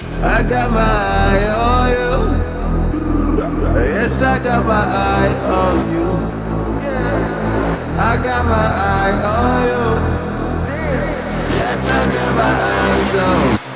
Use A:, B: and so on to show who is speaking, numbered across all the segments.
A: I got my eye on you. Yes, I got my eye on you. I got my eye on you. Yes, I got my eyes on you.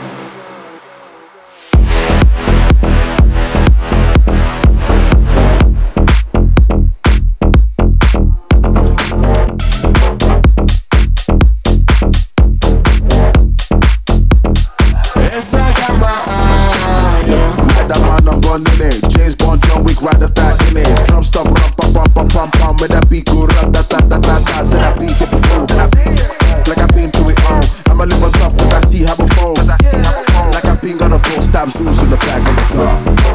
A: Yes, I got my eye.
B: Like that man, I'm gone in it. James Bond, John Wick, right at that image. Drum stop, rum, pam, pam, pam, pam, pam. With that beat, go, rat, ta, ta, ta, ta, ta. Said that beat hit before. Like I've been to it all. I'ma live on top, cause I see how before. Like I've been gonna throw stabs loose in the back of the car.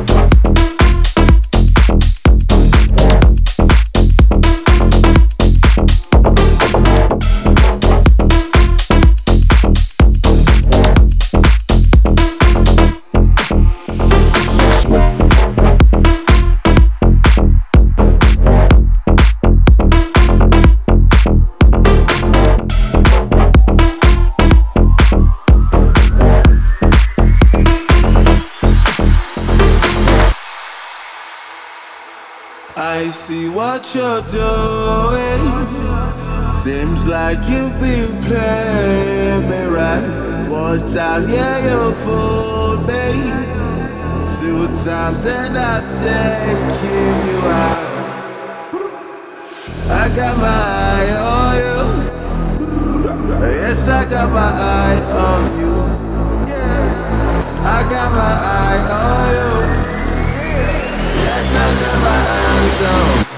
A: I see what you're doing. Seems like you've been playing me right. One time, yeah, you fooled me. Two times, and I'm taking you out. I got my eye on you. Yes, I got my eye on you. I got my eye on you. Yes, I got my eyes on.